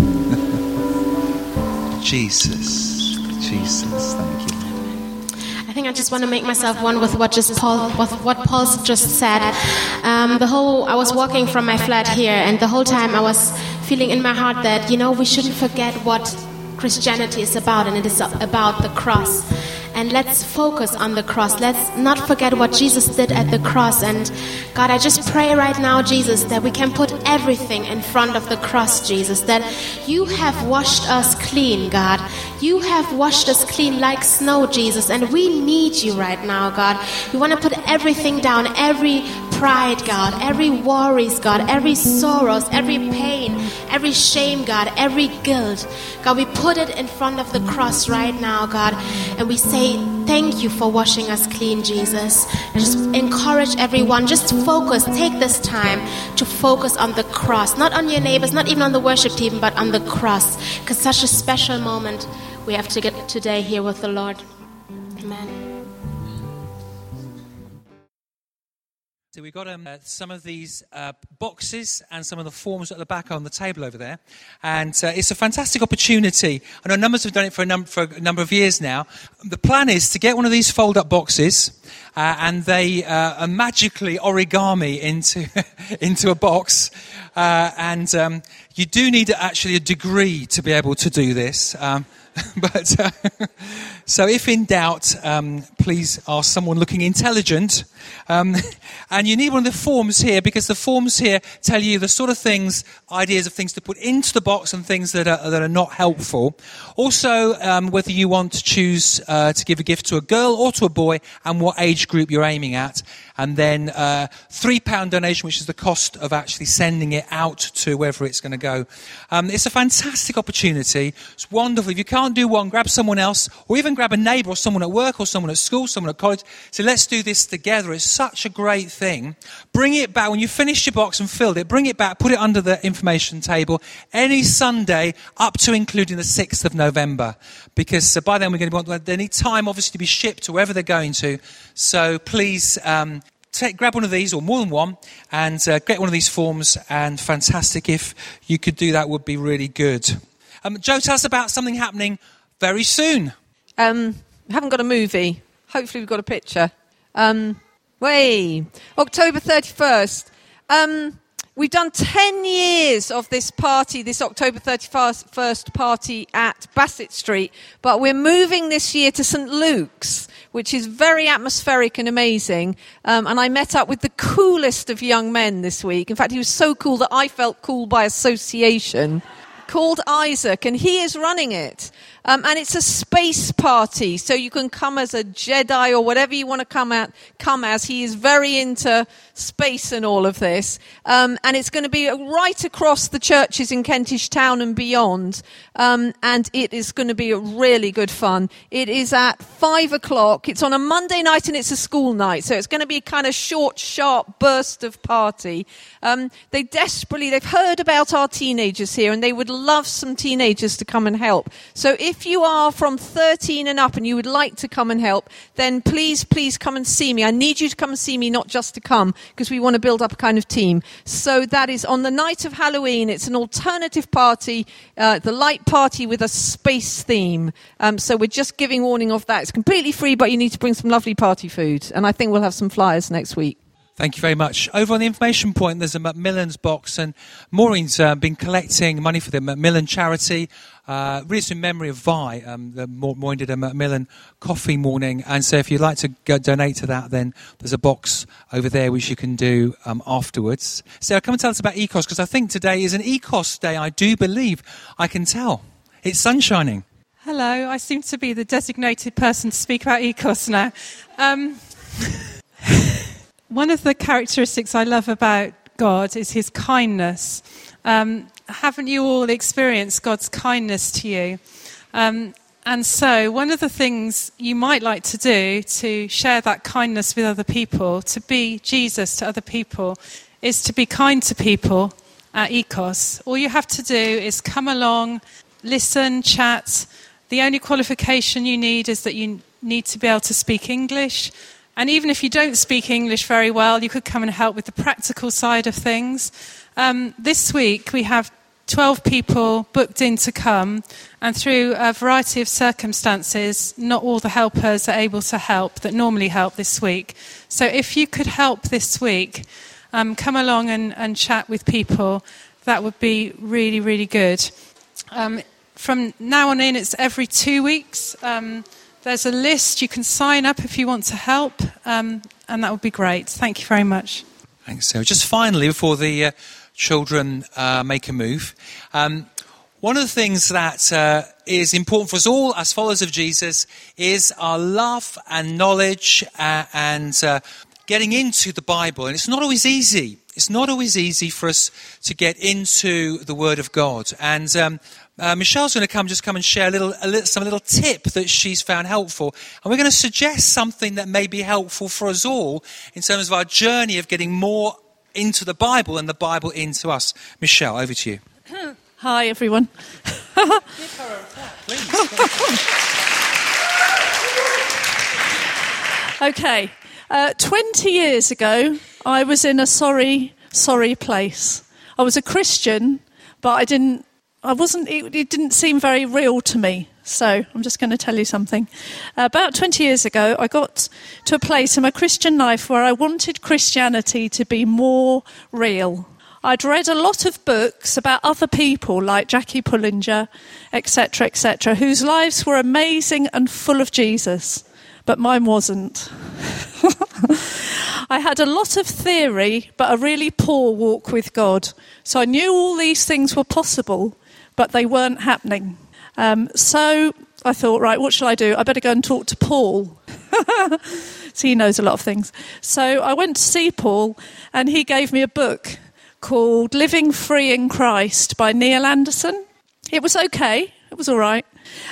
Jesus, thank you. I think I just want to make myself one with what Paul just said. I was walking from my flat here, and the whole time I was feeling in my heart that, we shouldn't forget what Christianity is about, and it is about the cross. And let's focus on the cross. Let's not forget what Jesus did at the cross. And God, I just pray right now, Jesus, that we can put everything in front of the cross, Jesus. That you have washed us clean, God. You have washed us clean like snow, Jesus. And we need you right now, God. We want to put everything down, every pride, God, every worries, God, every sorrows, every pain, every shame, God, every guilt. God, we put it in front of the cross right now, God. And we say, thank you for washing us clean, Jesus. And just encourage everyone, just focus, take this time to focus on the cross, not on your neighbors, not even on the worship team, but on the cross, because such a special moment we have to get today here with the Lord. Amen. So we've got some of these boxes and some of the forms at the back on the table over there. And it's a fantastic opportunity. I know numbers have done it for a number of years now. The plan is to get one of these fold-up boxes and they are magically origami into a box. And you do need actually a degree to be able to do this. So if in doubt, please ask someone looking intelligent. And you need one of the forms here, because the forms here tell you the sort of things, ideas of things to put into the box and things that are not helpful. Also, whether you want to choose to give a gift to a girl or to a boy, and what age group you're aiming at. And then £3 donation, which is the cost of actually sending it out to wherever it's going to go. It's a fantastic opportunity. It's wonderful. If you can't do one, grab someone else, or even grab a neighbour or someone at work or someone at school, someone at college. So let's do this together. It's such a great thing. Bring it back. When you finish your box and filled it, bring it back, put it under the information table any Sunday up to including the 6th of November. Because by then they need time, obviously, to be shipped to wherever they're going to. So please grab one of these, or more than one, and get one of these forms. And fantastic, if you could do that, would be really good. Joe, tell us about something happening very soon. We haven't got a movie. Hopefully we've got a picture. October 31st. We've done 10 years of this party, this October 31st party at Bassett Street, but we're moving this year to St. Luke's, which is very atmospheric and amazing. And I met up with the coolest of young men this week. In fact, he was so cool that I felt cool by association. called Isaac, and he is running it. And it's a space party, so you can come as a Jedi or whatever you want to come as. He is very into space and all of this. And it's going to be right across the churches in Kentish Town and beyond. And it is going to be really good fun. It is at 5:00. It's on a Monday night and it's a school night, so it's going to be a kind of short, sharp burst of party. They've heard about our teenagers here, and they would love some teenagers to come and help. So if you are from 13 and up and you would like to come and help, then please come and see me. I need you to come and see me, not just to come, because we want to build up a kind of team. So that is on the night of Halloween. It's an alternative party, the light party with a space theme. So we're just giving warning of that. It's completely free, but you need to bring some lovely party food. And I think we'll have some flyers next week. Thank you very much. Over on the information point, there's a Macmillan's box, and Maureen's been collecting money for the Macmillan charity. Really in memory of Vi. Maureen did a Macmillan coffee morning, and so if you'd like to go donate to that, then there's a box over there which you can do afterwards. Sarah, come and tell us about ECOS, because I think today is an ECOS day. I do believe. I can tell. It's sun shining. Hello, I seem to be the designated person to speak about ECOS now. One of the characteristics I love about God is his kindness. Haven't you all experienced God's kindness to you? And so one of the things you might like to do to share that kindness with other people, to be Jesus to other people, is to be kind to people at ECOS. All you have to do is come along, listen, chat. The only qualification you need is that you need to be able to speak English. And even if you don't speak English very well, you could come and help with the practical side of things. This week we have 12 people booked in to come, and through a variety of circumstances, not all the helpers are able to help that normally help this week. So if you could help this week, come along and chat with people, that would be really, really good. From now on in, it's every 2 weeks. There's a list. You can sign up if you want to help, and that would be great. Thank you very much. Thanks, Sarah. Just finally, before the children make a move, one of the things that is important for us all as followers of Jesus is our love and knowledge and getting into the Bible. And it's not always easy. It's not always easy for us to get into the Word of God. And Michelle's going to come and share some little tip that she's found helpful. And we're going to suggest something that may be helpful for us all in terms of our journey of getting more into the Bible and the Bible into us. Michelle, over to you. Hi, everyone. Give her a clap, please. Okay. 20 years ago, I was in a sorry place. I was a Christian, but it didn't seem very real to me. So I'm just going to tell you something. About 20 years ago, I got to a place in my Christian life where I wanted Christianity to be more real. I'd read a lot of books about other people like Jackie Pullinger, etc., whose lives were amazing and full of Jesus, but mine wasn't. I had a lot of theory, but a really poor walk with God. So I knew all these things were possible, but they weren't happening. So I thought, right, what shall I do? I better go and talk to Paul. So he knows a lot of things. So I went to see Paul, and he gave me a book called Living Free in Christ by Neil Anderson. It was okay. It was all right.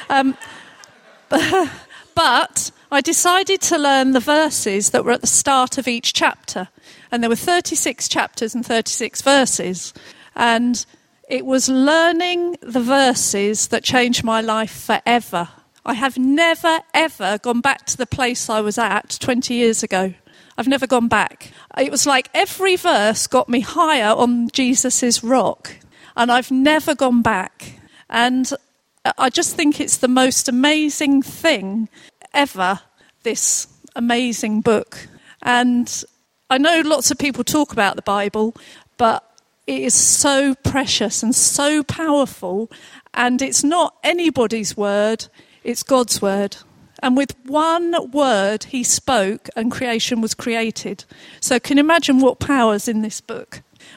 But I decided to learn the verses that were at the start of each chapter. And there were 36 chapters and 36 verses. And it was learning the verses that changed my life forever. I have never, ever gone back to the place I was at 20 years ago. I've never gone back. It was like every verse got me higher on Jesus' rock. And I've never gone back. And I just think it's the most amazing thing ever, this amazing book. And I know lots of people talk about the Bible, but it is so precious and so powerful, and it's not anybody's word, it's God's word. And with one word he spoke and creation was created. So can you imagine what power's in this book?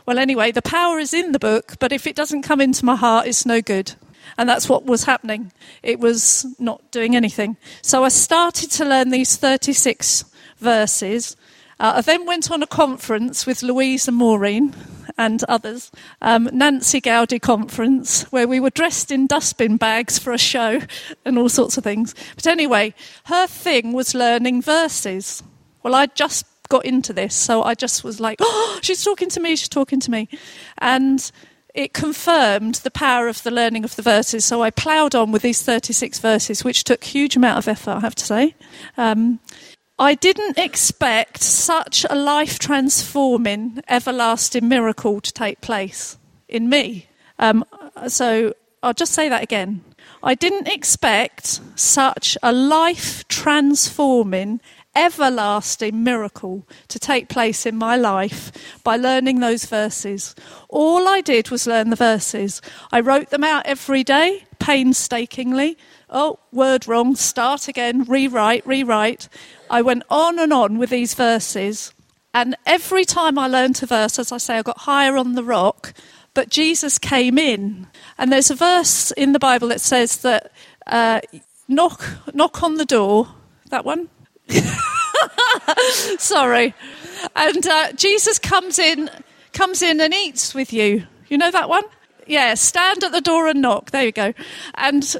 Well, anyway, the power is in the book, but if it doesn't come into my heart, it's no good. And that's what was happening. It was not doing anything. So I started to learn these 36 verses. I then went on a conference with Louise and Maureen and others, Nancy Gowdy conference, where we were dressed in dustbin bags for a show and all sorts of things. But anyway, her thing was learning verses. Well, I just got into this, so I just was like, oh, she's talking to me. And it confirmed the power of the learning of the verses. So I ploughed on with these 36 verses, which took a huge amount of effort, I have to say. I didn't expect such a life-transforming, everlasting miracle to take place in me. So I'll just say that again. I didn't expect such a life-transforming, everlasting miracle to take place in my life by learning those verses. All I did was learn the verses. I wrote them out every day, painstakingly. Oh, word wrong, start again, rewrite. I went on and on with these verses, and every time I learned a verse, as I say, I got higher on the rock, but Jesus came in. And there's a verse in the Bible that says that knock on the door, that one? Sorry. And Jesus comes in and eats with you. You know that one? Yeah, stand at the door and knock. There you go. And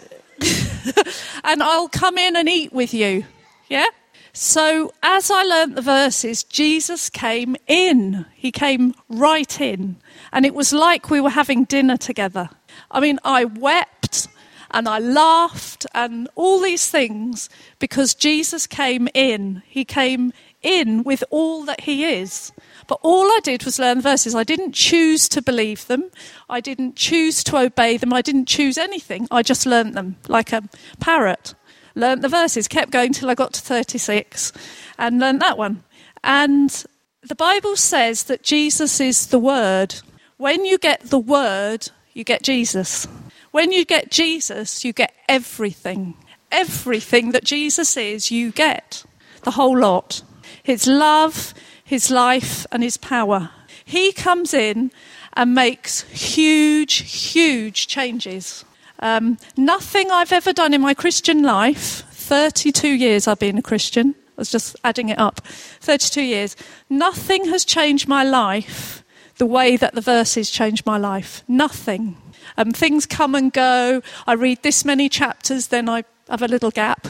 and I'll come in and eat with you. Yeah? So as I learnt the verses, Jesus came in. He came right in. And it was like we were having dinner together. I mean, I wept and I laughed and all these things because Jesus came in. He came in with all that he is. But all I did was learn the verses. I didn't choose to believe them. I didn't choose to obey them. I didn't choose anything. I just learnt them like a parrot. Learnt the verses, kept going till I got to 36 and learnt that one. And the Bible says that Jesus is the Word. When you get the Word, you get Jesus. When you get Jesus, you get everything. Everything that Jesus is, you get. The whole lot. His love, his life, and his power. He comes in and makes huge, huge changes. Nothing I've ever done in my Christian life, 32 years I've been a Christian, I was just adding it up, 32 years, nothing has changed my life the way that the verses changed my life. Nothing. Things come and go. I read this many chapters, then I have a little gap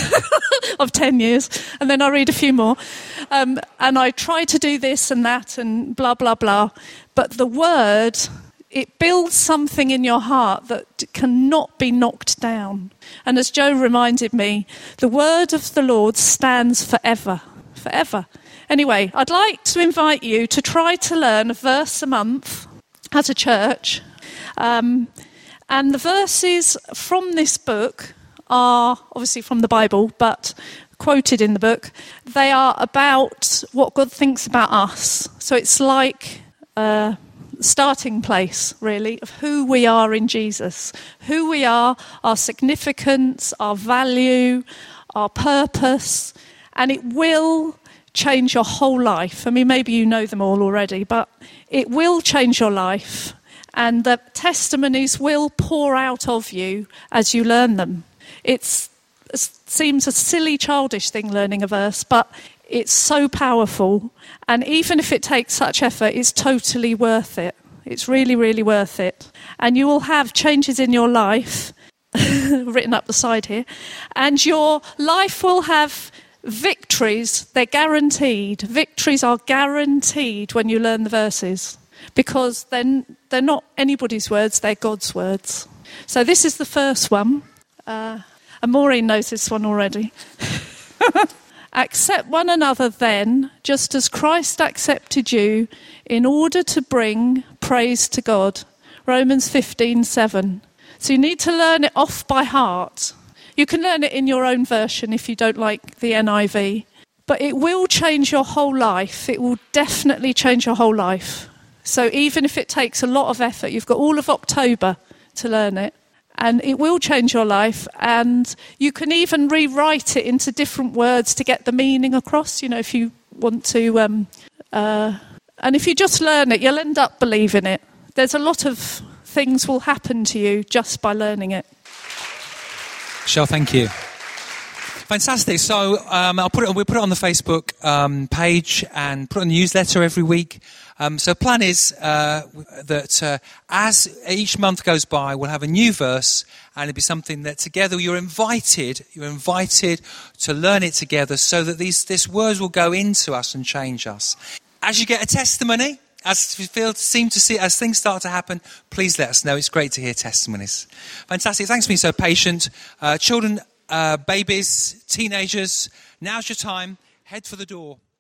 of 10 years, and then I read a few more. And I try to do this and that and blah, blah, blah. But the Word, it builds something in your heart that cannot be knocked down. And as Joe reminded me, the Word of the Lord stands forever. Forever. Anyway, I'd like to invite you to try to learn a verse a month as a church. And the verses from this book are obviously from the Bible, but quoted in the book. They are about what God thinks about us. So it's like a starting place, really, of who we are in Jesus. Who we are, our significance, our value, our purpose. And it will change your whole life. I mean, maybe you know them all already, but it will change your life. And the testimonies will pour out of you as you learn them. It seems a silly, childish thing, learning a verse, but it's so powerful. And even if it takes such effort, it's totally worth it. It's really, really worth it. And you will have changes in your life, written up the side here, and your life will have victories. They're guaranteed. Victories are guaranteed when you learn the verses, because they're not anybody's words, they're God's words. So this is the first one. And Maureen knows this one already. Accept one another then, just as Christ accepted you, in order to bring praise to God. Romans 15:7. So you need to learn it off by heart. You can learn it in your own version if you don't like the NIV. But it will change your whole life. It will definitely change your whole life. So even if it takes a lot of effort, you've got all of October to learn it. And it will change your life. And you can even rewrite it into different words to get the meaning across. You know, if you want to And if you just learn it, you'll end up believing it. There's a lot of things will happen to you just by learning it. Shell, thank you. Fantastic. So we'll put it on the Facebook page and put it on the newsletter every week. So the plan is that as each month goes by, we'll have a new verse, and it'll be something that together you're invited to learn it together, so that these words will go into us and change us. As you get a testimony, as you seem to see, as things start to happen, please let us know. It's great to hear testimonies. Fantastic. Thanks for being so patient. Children, babies, teenagers, now's your time. Head for the door.